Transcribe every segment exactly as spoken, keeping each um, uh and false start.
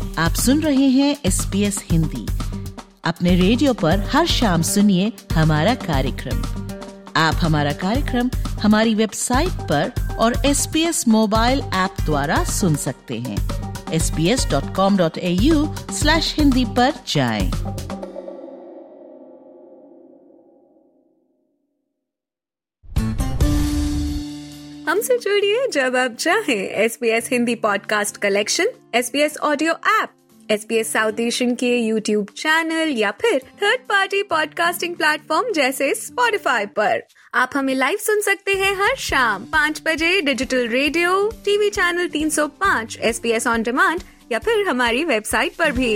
आप सुन रहे हैं एस बी एस हिंदी। अपने रेडियो पर हर शाम सुनिए हमारा कार्यक्रम। आप हमारा कार्यक्रम हमारी वेबसाइट पर और S B S mobile app द्वारा सुन सकते हैं। S B S dot com dot A U slash Hindi पर जाएं। हमसे जुड़िए जब आप चाहें। S B S Hindi podcast collection, S B S audio app, S B S South Asian के यूट्यूब चैनल या फिर थर्ड पार्टी पॉडकास्टिंग प्लेटफॉर्म जैसे स्पॉटिफाई पर। आप हमें लाइव सुन सकते हैं हर शाम पाँच बजे डिजिटल रेडियो, टीवी चैनल तीन सौ पाँच, S B S on demand या फिर हमारी वेबसाइट पर भी।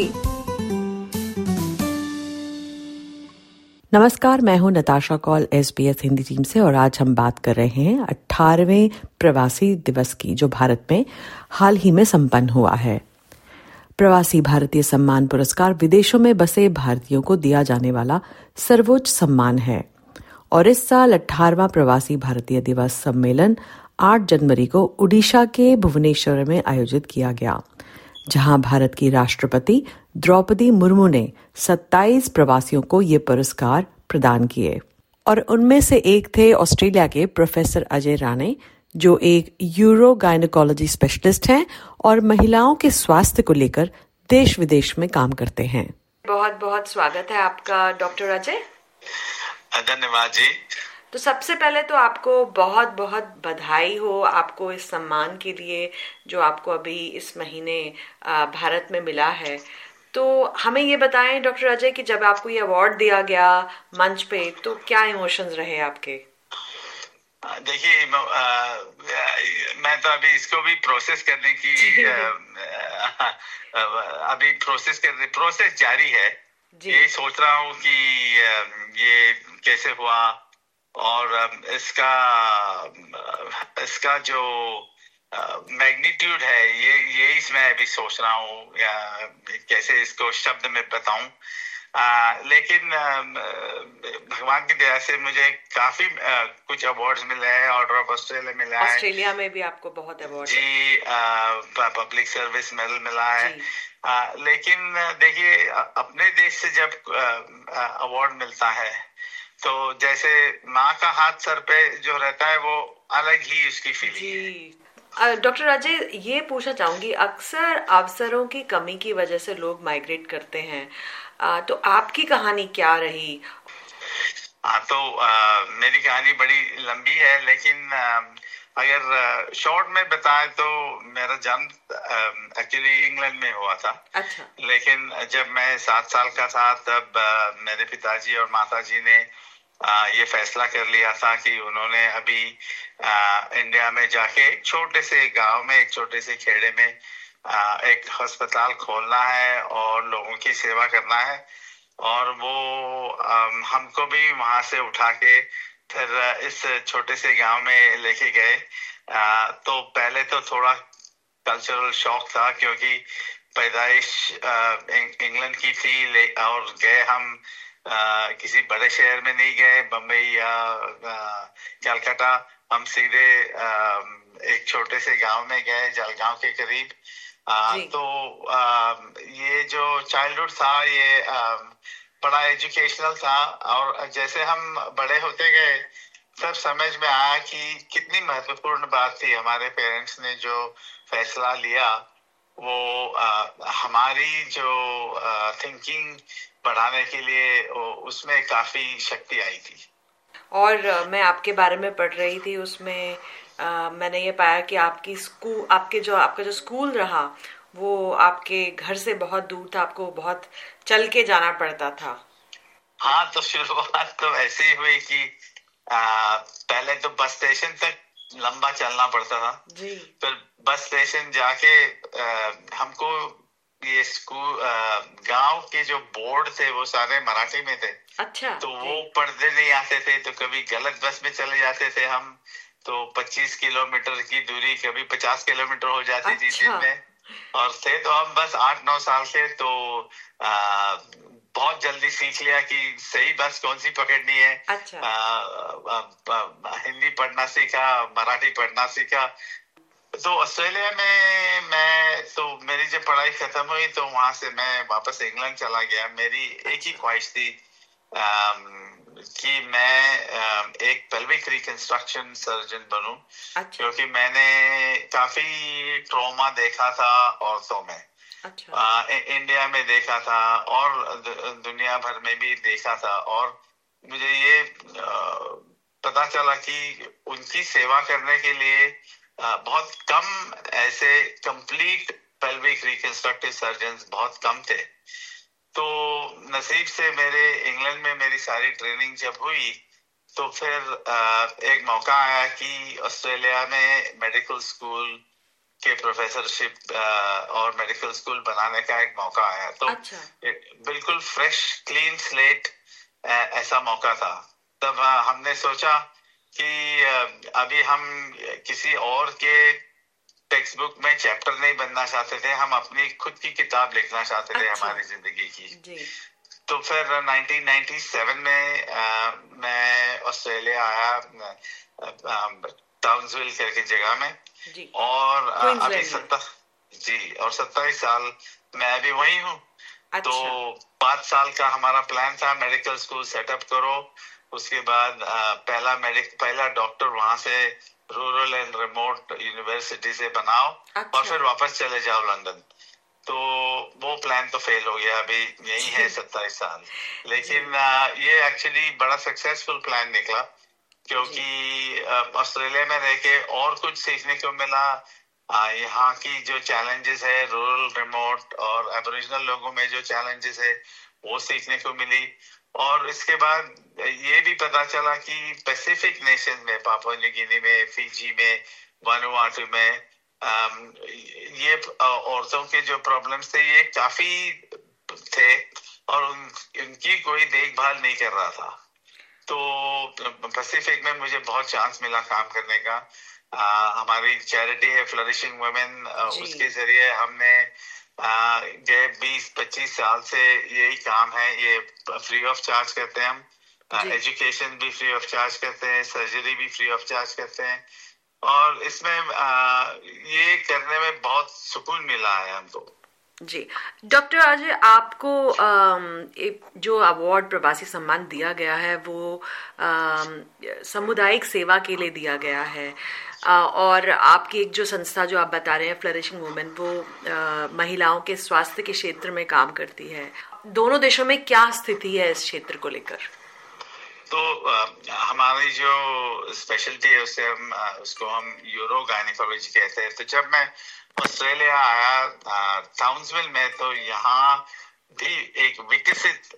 नमस्कार, मैं हूं Natasha Kaul S B S Hindi team से और आज हम बात कर रहे हैं अठारहवें प्रवासी दिवस की, जो भारत में हाल ही में संपन्न हुआ है। प्रवासी भारतीय सम्मान पुरस्कार विदेशों में बसे भारतीयों को दिया जाने वाला सर्वोच्च सम्मान है और इस साल अठारहवां प्रवासी भारतीय दिवस सम्मेलन आठ जनवरी को उड़ीसा के भुवनेश्वर में आयोजित किया गया, जहां भारत की राष्ट्रपति द्रौपदी मुर्मू ने सत्ताईस प्रवासियों को ये पुरस्कार प्रदान किए और उनमें से एक थे ऑस्ट्रेलिया के प्रोफेसर अजय राणे, जो एक यूरो गायनेकोलॉजी स्पेशलिस्ट हैं और महिलाओं के स्वास्थ्य को लेकर देश विदेश में काम करते हैं। बहुत बहुत स्वागत है आपका डॉक्टर अजय। धन्यवाद जी। तो सबसे पहले तो आपको बहुत बहुत बधाई हो आपको इस सम्मान के लिए जो आपको अभी इस महीने भारत में मिला है। तो हमें ये बताएं डॉक्टर अजय कि जब आपको ये अवार्ड दिया गया मंच पे, तो क्या इमोशंस रहे आपके? देखिए, मैं तो अभी इसको भी प्रोसेस करने की आ, आ, अभी प्रोसेस कर प्रोसेस जारी है। ये सोच रहा हूँ कि ये कैसे हुआ और इसका इसका जो मैग्नीट्यूड है ये ये इसमें अभी सोच रहा हूँ या कैसे इसको शब्द में बताऊं। आ, लेकिन आ, भगवान की दया से मुझे काफी आ, कुछ अवार्ड्स मिले हैं। ऑर्डर ऑफ ऑस्ट्रेलिया मिला है। ऑस्ट्रेलिया में भी आपको बहुत अवार्ड जी, पब्लिक सर्विस मेडल मिला है। आ, लेकिन देखिए, अपने देश से जब अवार्ड मिलता है तो जैसे माँ का हाथ सर पे जो रहता है वो अलग ही उसकी फीलिंग है। डॉक्टर अजय, ये पूछना चाहूंगी, अक्सर अवसरों की कमी की वजह से लोग माइग्रेट करते हैं, आ, तो आपकी कहानी क्या रही? हाँ, तो आ, मेरी कहानी बड़ी लंबी है, लेकिन आ, अगर शॉर्ट में बताएं तो मेरा जन्म एक्चुअली इंग्लैंड में हुआ था। अच्छा। लेकिन जब मैं सात साल का था तब आ, मेरे पिताजी और माताजी ने आ, ये फैसला कर लिया था कि उन्होंने अभी आ, इंडिया में जाके छोटे से गांव में, एक छोटे से खेड़े में आ, एक अस्पताल खोलना है और लोगों की सेवा करना है। और वो आ, हमको भी वहां से उठा के फिर इस छोटे से गांव में लेके गए। आ, तो पहले तो थोड़ा कल्चरल शॉक था क्योंकि पैदाइश इंग्लैंड की थी और गए हम आ, किसी बड़े शहर में नहीं गए, बम्बई या कलकत्ता। हम सीधे आ, एक छोटे से गांव में गए, जलगांव के करीब। आ, तो आ, ये जो चाइल्डहुड था ये आ, बड़ा एजुकेशनल था और जैसे हम बड़े होते गए तब समझ में आया कि कितनी महत्वपूर्ण बात थी हमारे पेरेंट्स ने जो फैसला लिया। वो आ, हमारी जो थिंकिंग बढ़ाने के लिए उसमें काफी शक्ति आई थी। और आ, मैं आपके बारे में पढ़ रही थी, उसमें आ, मैंने ये पाया कि आपकी स्कूल आपके जो आपका जो स्कूल रहा वो आपके घर से बहुत दूर था, आपको बहुत चल के जाना पड़ता था। हाँ, तो शुरुआत तो ऐसे ही हुई कि आ, पहले तो बस स्टेशन तक लंबा चलना पड़ता था जी। फिर बस स्टेशन जाके आ, हमको ये स्कूल गांव के जो बोर्ड थे वो सारे मराठी में थे। अच्छा। तो वो पढ़ने नहीं आते थे, तो कभी गलत बस में चले जाते थे हम, तो पच्चीस किलोमीटर की दूरी कभी पचास किलोमीटर हो जाती थी दिन में। और थे तो हम बस आठ नौ साल के, तो आ, बहुत जल्दी सीख लिया कि सही बस कौन सी पकड़नी है। अच्छा। आ, आ, आ, हिंदी पढ़ना सीखा, मराठी पढ़ना सीखा। तो ऑस्ट्रेलिया में मैं तो मेरी जब पढ़ाई खत्म हुई तो वहां से मैं वापस इंग्लैंड चला गया। मेरी एक ही ख्वाहिश थी कि मैं एक पेल्विक रिकंस्ट्रक्शन सर्जन बनूं। अच्छा। क्योंकि मैंने काफी ट्रॉमा देखा था औरतों में। अच्छा। आ, इंडिया में देखा था और दुनिया भर में भी देखा था, और मुझे ये आ, पता चला कि उनकी सेवा करने के लिए आ, बहुत कम ऐसे कंप्लीट पेल्विक रिकंस्ट्रक्टिव सर्जन्स बहुत कम थे। तो नसीब से मेरे इंग्लैंड में मेरी सारी ट्रेनिंग जब हुई तो फिर आ, एक मौका आया कि ऑस्ट्रेलिया में मेडिकल स्कूल के प्रोफेसरशिप और मेडिकल स्कूल बनाने का एक मौका आया। तो अच्छा। बिल्कुल फ्रेश क्लीन स्लेट ऐसा मौका था। तब हमने सोचा कि अभी हम किसी और के टेक्स्ट बुक में चैप्टर नहीं बनना चाहते थे, हम अपनी खुद की किताब लिखना चाहते थे। अच्छा। हमारी जिंदगी की जी। तो फिर नाइनटीन नाइंटी सेवन में आ, मैं ऑस्ट्रेलिया आया, टाउन्सविल करके जगह में जी। और अभी सत्तर जी और सत्ताईस साल मैं अभी वही हूँ। अच्छा। तो पांच साल का हमारा प्लान था, मेडिकल स्कूल सेटअप करो, उसके बाद आ, पहला मेडिक पहला डॉक्टर वहां से रूरल एंड रिमोट यूनिवर्सिटी से बनाओ। अच्छा। और फिर वापस चले जाओ लंदन। तो वो प्लान तो फेल हो गया, अभी यही है सत्ताईस साल। लेकिन आ, ये एक्चुअली बड़ा सक्सेसफुल प्लान निकला, क्योंकि ऑस्ट्रेलिया में रह के और कुछ सीखने को मिला। यहाँ की जो चैलेंजेस है रूरल रिमोट और एबोरिजिनल लोगों में जो चैलेंजेस है वो सीखने को मिली। और इसके बाद ये भी पता चला कि पैसिफिक नेशन में, पापुआ न्यू गिनी में, फिजी में, वानुआटू में ये औरतों के जो प्रॉब्लम्स थे ये काफी थे और उन, उनकी कोई देखभाल नहीं कर रहा था। तो पैसिफिक में मुझे बहुत चांस मिला काम करने का। आ, हमारी चैरिटी है फ्लरिशिंग वुमेन, उसके जरिए हमने गए बीस पच्चीस साल से यही काम है। ये फ्री ऑफ चार्ज करते हैं हम, एजुकेशन भी फ्री ऑफ चार्ज करते हैं, सर्जरी भी फ्री ऑफ चार्ज करते हैं, और इसमें आ, ये करने में बहुत सुकून मिला है हमको। जी डॉक्टर अजय, आपको जो अवार्ड प्रवासी सम्मान दिया गया है वो सामुदायिक सेवा के लिए दिया गया है, और आपकी एक जो संस्था जो आप बता रहे हैं फ्लरिशिंग वुमेन, वो महिलाओं के स्वास्थ्य के क्षेत्र में काम करती है। दोनों देशों में क्या स्थिति है इस क्षेत्र को लेकर? तो आ, हमारी जो स्पेशलिटी है उससे हम आ, उसको हम यूरो गायनेकोलॉजी कहते हैं। तो जब मैं ऑस्ट्रेलिया आया टाउन्सविल में, तो यहाँ भी एक विकसित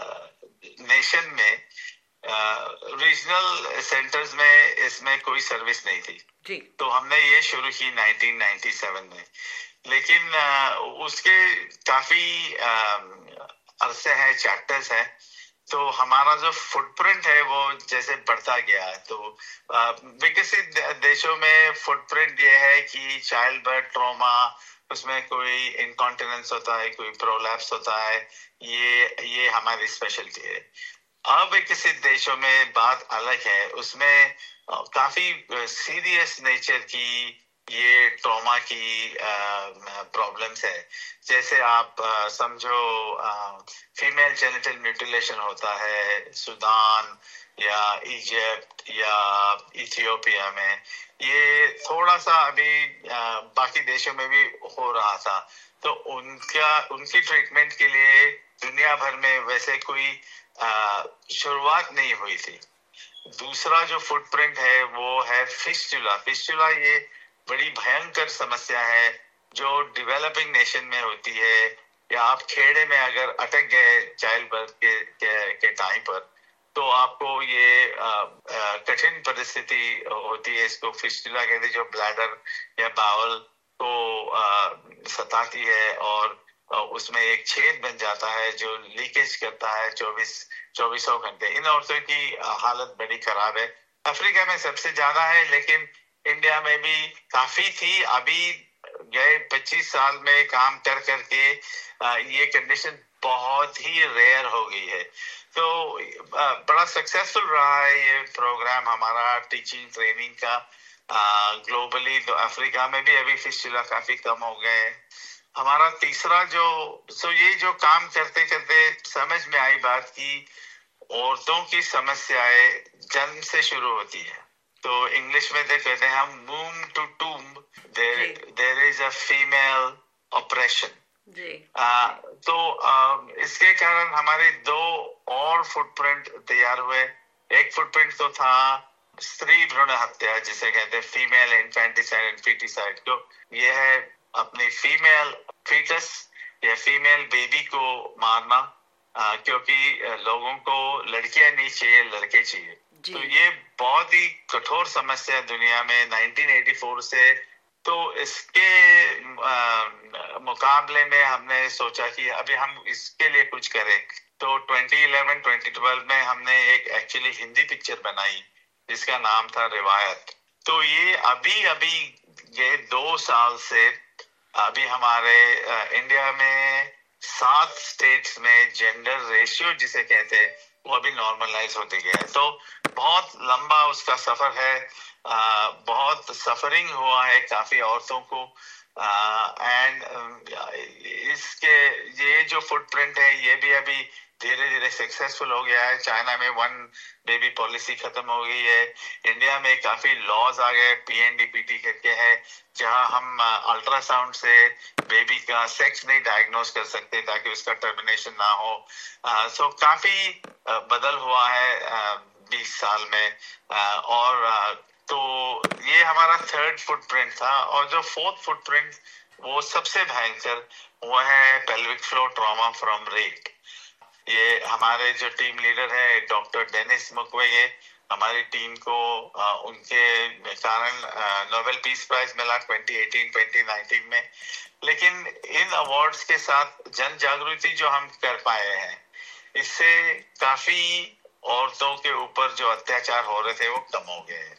नेशन में रीजनल सेंटर्स में इसमें कोई सर्विस नहीं थी जी। तो हमने ये शुरू की नाइनटीन नाइंटी सेवन में, लेकिन आ, उसके काफी अरसे हैं, चैप्टर्स हैं। तो हमारा जो फुटप्रिंट है वो जैसे बढ़ता गया है। तो विकसित देशों में फुटप्रिंट ये है कि चाइल्ड बर्थ ट्रॉमा, उसमें कोई इनकॉन्टिनेंस होता है, कोई प्रोलैप्स होता है, ये ये हमारी स्पेशलिटी है। अविकसित देशों में बात अलग है, उसमें काफी सीरियस नेचर की ये ट्रॉमा की प्रॉब्लम्स है। जैसे आप आ, समझो फीमेल जेनिटल म्यूटिलेशन होता है सूडान या इजिप्ट या इथियोपिया में, ये थोड़ा सा अभी आ, बाकी देशों में भी हो रहा था। तो उनका उनकी ट्रीटमेंट के लिए दुनिया भर में वैसे कोई शुरुआत नहीं हुई थी। दूसरा जो फुटप्रिंट है वो है फिस्टुला। फिस्टुला ये बड़ी भयंकर समस्या है जो डेवलपिंग नेशन में होती है, या आप खेड़े में अगर अटक गए चाइल्ड बर्थ के के, के टाइम पर, तो आपको ये आ, आ, कठिन परिस्थिति होती है। इसको फिस्टुला कहते हैं, जो ब्लैडर या बाउल को आ, सताती है और आ, उसमें एक छेद बन जाता है जो लीकेज करता है चौबीस चौबीसों घंटे। इन औरतों की हालत बड़ी खराब है। अफ्रीका में सबसे ज्यादा है, लेकिन इंडिया में भी काफी थी। अभी गए पच्चीस साल में काम कर करके ये कंडीशन बहुत ही रेयर हो गई है। तो बड़ा सक्सेसफुल रहा है ये प्रोग्राम हमारा टीचिंग ट्रेनिंग का। ग्लोबली तो अफ्रीका में भी अभी फिस्टुला काफी कम हो गए। हमारा तीसरा जो सो ये जो काम करते करते समझ में आई बात की औरतों की समस्याएं जन्म से शुरू होती है। तो इंग्लिश में देख कहते हैं हम womb to tomb there is a female operation. तो आ, इसके कारण हमारे दो और फुटप्रिंट तैयार हुए। एक फुटप्रिंट तो था स्त्री भ्रूण हत्या जिसे कहते हैं फीमेल इन्फेंटिसाइड एंड फीटिसाइड। तो ये है अपनी फीमेल फीटस या फीमेल बेबी को मारना, आ, क्योंकि लोगों को लड़कियां नहीं चाहिए, लड़के चाहिए। तो ये बहुत ही कठोर समस्या दुनिया में नाइनटीन एटी फोर से। तो इसके आ, मुकाबले में हमने सोचा कि अभी हम इसके लिए कुछ करें। तो ट्वेंटी इलेवन ट्वेंटी ट्वेल्व में हमने एक एक्चुअली हिंदी पिक्चर बनाई जिसका नाम था रिवायत। तो ये अभी अभी ये दो साल से अभी हमारे आ, इंडिया में सात स्टेट्स में जेंडर रेशियो जिसे कहते हैं वो अभी नॉर्मलाइज होते गया है। तो बहुत लंबा उसका सफर है, आ, बहुत सफरिंग हुआ है काफी औरतों को। एंड इसके ये जो फुटप्रिंट है ये भी अभी धीरे धीरे सक्सेसफुल हो गया है। चाइना में वन बेबी पॉलिसी खत्म हो गई है। इंडिया में काफी लॉज आ गए, पीएनडीपीटी करके है, जहां हम अल्ट्रासाउंड से बेबी का सेक्स नहीं डायग्नोस कर सकते ताकि उसका टर्मिनेशन ना हो। आ, सो काफी आ, बदल हुआ है बीस साल में। आ, और आ, तो ये हमारा थर्ड फुटप्रिंट था। और जो फोर्थ फुटप्रिंट वो सबसे भयंकर वो है pelvic floor trauma from rape. ये हमारे जो टीम लीडर है डॉक्टर डेनिस मुक्वेगे, हमारी टीम को आ, उनके कारण नोबेल पीस प्राइज मिला ट्वेंटी एटीन ट्वेंटी नाइनटीन में। लेकिन इन अवार्ड्स के साथ जन जागृति जो हम कर पाए हैं इससे काफी औरतों के ऊपर जो अत्याचार हो रहे थे वो कम हो गए हैं।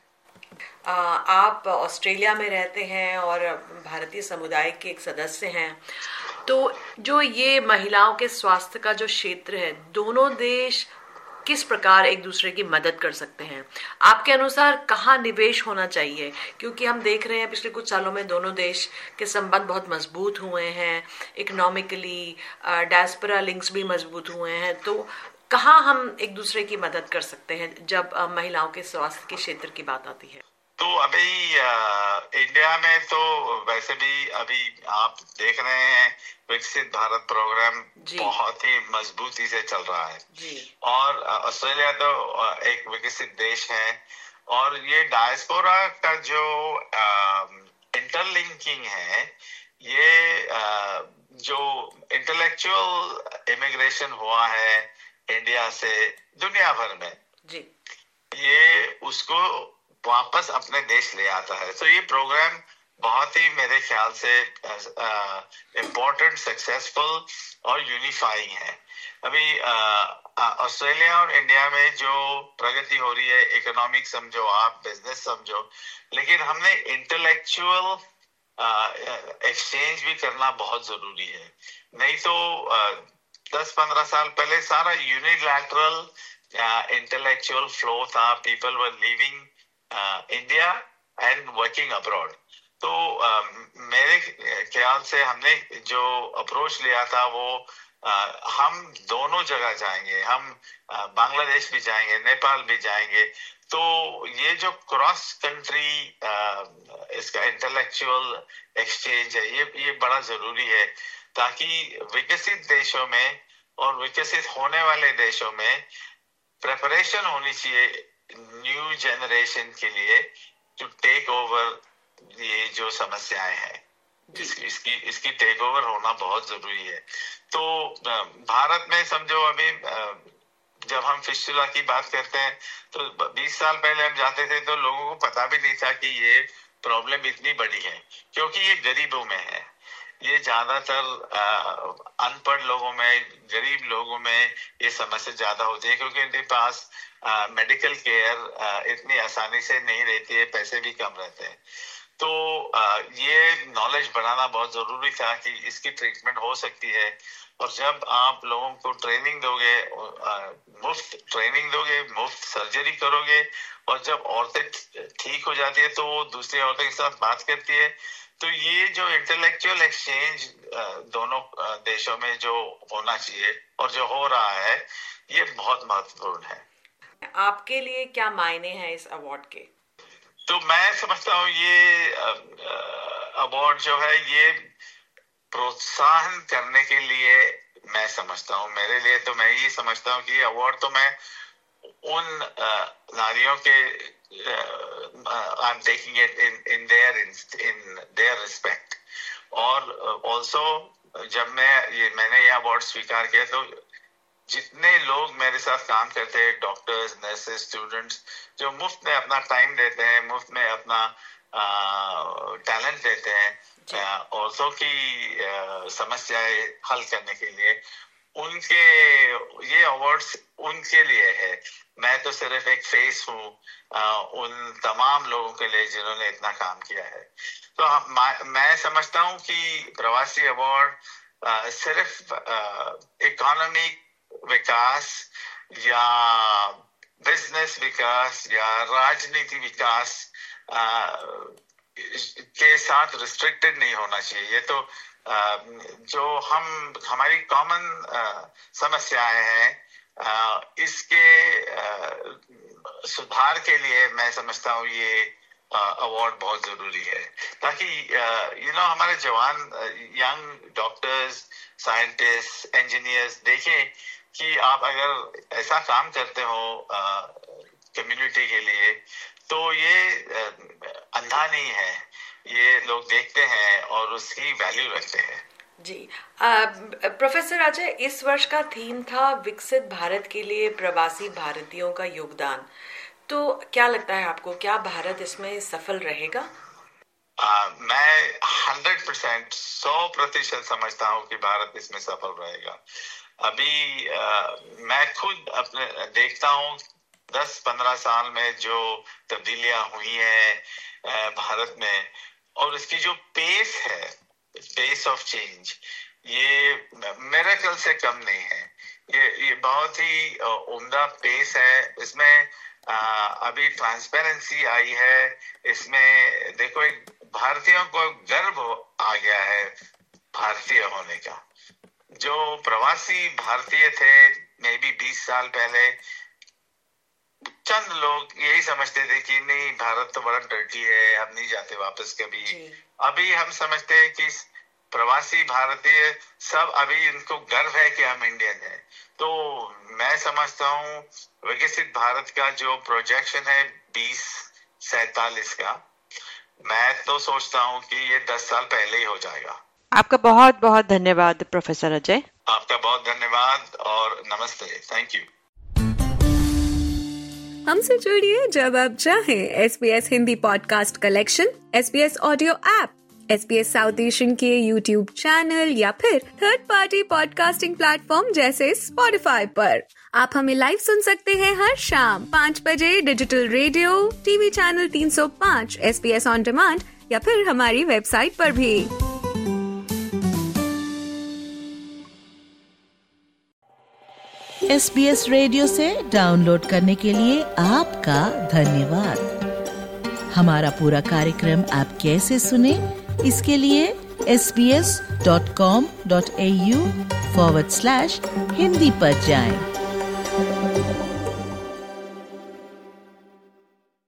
आप ऑस्ट्रेलिया में रहते हैं और भारतीय समुदाय के एक सदस्य हैं, तो जो ये महिलाओं के स्वास्थ्य का जो क्षेत्र है, दोनों देश किस प्रकार एक दूसरे की मदद कर सकते हैं? आपके अनुसार कहाँ निवेश होना चाहिए? क्योंकि हम देख रहे हैं पिछले कुछ सालों में दोनों देश के संबंध बहुत मजबूत हुए हैं, इकोनॉमिकली डायस्पोरा लिंक्स भी मजबूत हुए हैं। तो कहाँ हम एक दूसरे की मदद कर सकते हैं जब महिलाओं के स्वास्थ्य के क्षेत्र की बात आती है? तो अभी आ, इंडिया में तो वैसे भी अभी आप देख रहे हैं विकसित भारत प्रोग्राम बहुत ही मजबूती से चल रहा है जी। और ऑस्ट्रेलिया तो एक विकसित देश है और ये डायस्पोरा का जो इंटरलिंकिंग है, ये आ, जो इंटेलेक्चुअल इमिग्रेशन हुआ है इंडिया से दुनिया भर में जी, ये उसको वापस अपने देश ले आता है। तो ये प्रोग्राम बहुत ही मेरे ख्याल से इम्पोर्टेंट, सक्सेसफुल और यूनिफाइंग है। अभी ऑस्ट्रेलिया और इंडिया में जो प्रगति हो रही है, इकोनॉमिक समझो आप, बिजनेस समझो, लेकिन हमने इंटेलेक्चुअल एक्सचेंज भी करना बहुत जरूरी है। नहीं तो दस पंद्रह साल पहले सारा यूनिलैटरल इंटेलेक्चुअल फ्लो था, people were living India and working abroad. तो uh, मेरे ख्याल से हमने जो अप्रोच लिया था वो uh, हम दोनों जगह जाएंगे, हम uh, बांग्लादेश भी जाएंगे, नेपाल भी जाएंगे। तो ये जो क्रॉस कंट्री uh, इसका इंटेलेक्चुअल एक्सचेंज है, ये ये बड़ा जरूरी है ताकि विकसित देशों में और विकसित होने वाले देशों में प्रेपरेशन होनी चाहिए न्यू जनरेशन के लिए टू टेक ओवर ये जो समस्याएं हैं, इसकी इसकी इसकी टेक ओवर होना बहुत जरूरी है। तो भारत में समझो अभी जब हम फिस्टुला की बात करते हैं तो बीस साल पहले हम जाते थे तो लोगों को पता भी नहीं था कि ये प्रॉब्लम इतनी बड़ी है, क्योंकि ये गरीबों में है। ये ज्यादातर अनपढ़ लोगों में, गरीब लोगों में ये समस्या ज्यादा होती है, क्योंकि इनके पास मेडिकल केयर इतनी आसानी से नहीं रहती है, पैसे भी कम रहते हैं। तो ये नॉलेज बढ़ाना बहुत जरूरी था कि इसकी ट्रीटमेंट हो सकती है। और जब आप लोगों को ट्रेनिंग दोगे, मुफ्त ट्रेनिंग दोगे, मुफ्त सर्जरी करोगे, और जब औरतें ठीक हो जाती है तो वो दूसरी औरतों के साथ बात करती है, तो ये जो इंटेलेक्चुअल एक्सचेंज दोनों देशों में जो होना चाहिए और जो हो रहा है, ये बहुत महत्वपूर्ण है। आपके लिए क्या मायने हैं इस अवार्ड के? तो मैं समझता हूँ ये अवार्ड जो है ये प्रोत्साहन करने के लिए मैं समझता हूँ। मेरे लिए तो मैं ये समझता हूँ कि अवार्ड तो मैं उन नारियों के I am taking it in in their in their respect. और ऑल्सो जब मैं ये मैंने ये अवार्ड स्वीकार किया तो जितने लोग मेरे साथ काम करते हैं, डॉक्टर्स, नर्सेस, स्टूडेंट्स, जो मुफ्त में अपना टाइम देते हैं, मुफ्त में अपना टैलेंट देते हैं औरतों की समस्याएं हल करने के लिए, उनके ये अवार्ड्स उनके लिए है। मैं तो सिर्फ एक फेस हूँ उन तमाम लोगों के लिए जिन्होंने इतना काम किया है। तो हम, मैं समझता हूँ कि प्रवासी अवार्ड सिर्फ इकोनॉमिक विकास या बिजनेस विकास या राजनीति विकास आ, के साथ रिस्ट्रिक्टेड नहीं होना चाहिए। ये तो आ, जो हम हमारी कॉमन समस्याएं हैं, आ, इसके आ, सुधार के लिए मैं समझता हूँ ये अवार्ड बहुत जरूरी है, ताकि यू नो हमारे जवान यंग डॉक्टर्स, साइंटिस्ट, इंजीनियर्स देखें कि आप अगर ऐसा काम करते हो कम्युनिटी के लिए तो ये अंधा नहीं है, ये लोग देखते हैं और उसकी वैल्यू रखते हैं। जी प्रोफेसर अजय, इस वर्ष का थीम था विकसित भारत के लिए प्रवासी भारतीयों का योगदान। तो क्या लगता है आपको, क्या भारत इसमें सफल रहेगा? आ, मैं हंड्रेड परसेंट सौ प्रतिशत समझता हूँ कि भारत इसमें सफल रहेगा। अभी आ, मैं खुद अपने देखता हूँ दस पंद्रह साल में जो तब्दीलियां हुई हैं भारत में, और इसकी जो पेस है, पेस ऑफ चेंज, ये मेरे ख्याल से कम नहीं है। ये ये बहुत ही उम्दा पेस है। इसमें आ, अभी ट्रांसपेरेंसी आई है। इसमें देखो एक भारतीयों को गर्व आ गया है भारतीय होने का। जो प्रवासी भारतीय थे मे बी बीस साल पहले, चंद लोग यही समझते थे कि नहीं भारत तो बड़ा डर्टी है, हम नहीं जाते वापस कभी। अभी हम समझते हैं कि प्रवासी भारतीय सब अभी इनको गर्व है कि हम इंडियन हैं। तो मैं समझता हूँ विकसित भारत का जो प्रोजेक्शन है बीस सैतालीस का, मैं तो सोचता हूँ कि ये दस साल पहले ही हो जाएगा। आपका बहुत बहुत धन्यवाद प्रोफेसर अजय। आपका बहुत धन्यवाद और नमस्ते, थैंक यू। हमसे जुड़िए जब आप चाहें। SBS Hindi podcast collection, SBS audio app, SBS South Asian के यूट्यूब चैनल या फिर थर्ड पार्टी पॉडकास्टिंग प्लेटफॉर्म जैसे स्पॉटिफाई पर। आप हमें लाइव सुन सकते हैं हर शाम पाँच बजे डिजिटल रेडियो, टीवी चैनल तीन सौ पाँच, एसबीएस ऑन डिमांड या फिर हमारी वेबसाइट पर भी। एसबीएस रेडियो से डाउनलोड करने के लिए आपका धन्यवाद। हमारा पूरा कार्यक्रम आप कैसे सुने, इसके लिए S B S dot com dot A U forward slash Hindi पर जाएं।